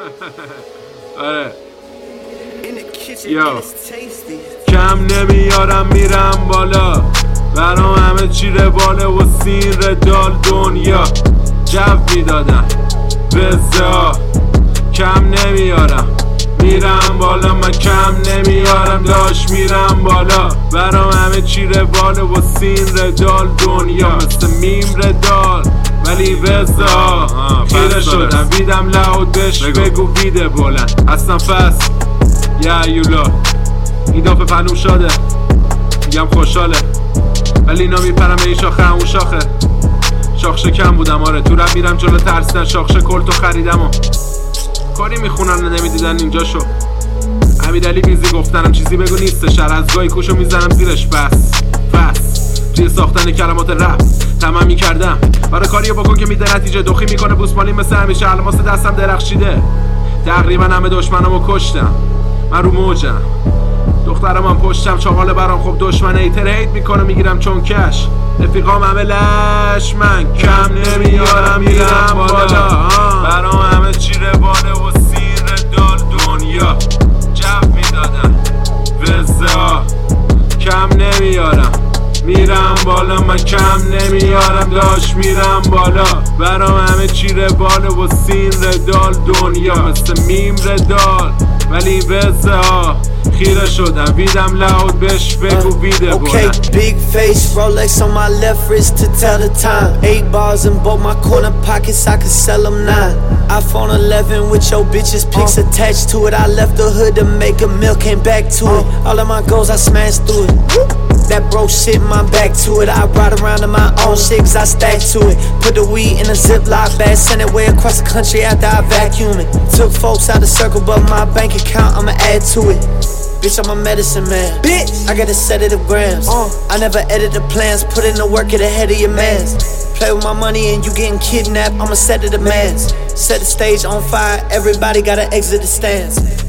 آره یا کم نمیارم میرم بالا، برام همه چی رواله و سین ردال دنیا جو میدادم بزا. کم نمیارم میرم بالا، من کم نمیارم داش میرم بالا، برام همه چی رواله و سین ردال دنیا مثل میم ردال ولی بزا. خیره شدم ویدم لاود بش بگو ویده بلند اصلا فست یا یولا این دافه فنوم شاده میگم خوشحاله ولی اینا میپرم به این شاخه اون شاخه. شاخ شکم بودم آره تو رب میرم جلو ترسیدن شاخ کلتو خریدم و کاری میخونن نمیدیدن اینجا شو. امیرعلی بیزی گفتنم چیزی بگو نیستش، هر از گاهی کوشو میزنم زیرش بس توی ساختن کلمات رپ تمام میکردم برای کاری بکن که میده نتیجه. دخی میکنه بوسمالی مثل همیشه، الماس دستم درخشیده تقریبا همه دشمنامو کشتم، من رو موجم دخترم من پشتم چاقاله برام. خب دشمن ایتر هیت میکنه میگیرم چون کش رفیقام همه لش، من کم نمیارم میرم بالا، برام همه چی رواله و سیر دال دنیا جو میدادم وزا. کم نمیارم میرم بالا، من کم نمیارم داش میرم بالا، برام همه چی رواله و سین ردال دنیا مثل میم ردال ولی وزا. خیره شدم ویدم لاود بش بگو ویده بلند. Okay, big face, Rolex on my left wrist to tell the time. 8 bars in both my corner pockets, I could sell them 9. iPhone 11 with your bitches pics attached to it. I left the hood to make a meal, came back to it. All of my goals I smashed through it. That bro shit, my back to it. I ride around in my own shit cause I stack to it. Put the weed in a Ziploc bag, send it way across the country after I vacuum it. Took folks out the circle but my bank account I'ma add to it. Bitch, I'm a medicine man. Bitch, I got a set of the grams. I never edit the plans, put in the work at the head of your mans. Play with my money and you getting kidnapped, I'ma set the demands. Set the stage on fire, everybody gotta exit the stands.